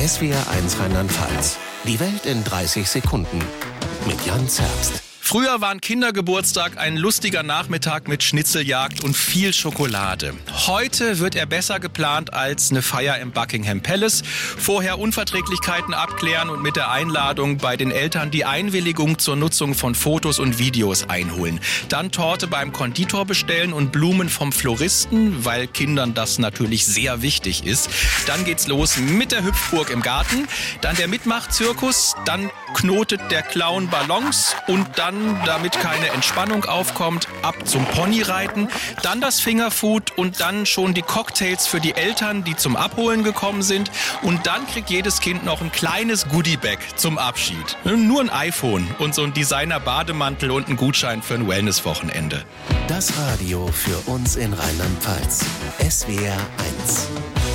SWR1 Rheinland-Pfalz. Die Welt in 30 Sekunden. Mit Jan Zerbst. Früher war ein Kindergeburtstag ein lustiger Nachmittag mit Schnitzeljagd und viel Schokolade. Heute wird er besser geplant als eine Feier im Buckingham Palace. Vorher Unverträglichkeiten abklären und mit der Einladung bei den Eltern die Einwilligung zur Nutzung von Fotos und Videos einholen. Dann Torte beim Konditor bestellen und Blumen vom Floristen, weil Kindern das natürlich sehr wichtig ist. Dann geht's los mit der Hüpfburg im Garten, dann der Mitmachzirkus, dann knotet der Clown Ballons und dann, damit keine Entspannung aufkommt, ab zum Ponyreiten, dann das Fingerfood und dann schon die Cocktails für die Eltern, die zum Abholen gekommen sind, und dann kriegt jedes Kind noch ein kleines Goodiebag zum Abschied. Nur ein iPhone und so ein Designer-Bademantel und ein Gutschein für ein Wellness-Wochenende. Das Radio für uns in Rheinland-Pfalz. SWR1.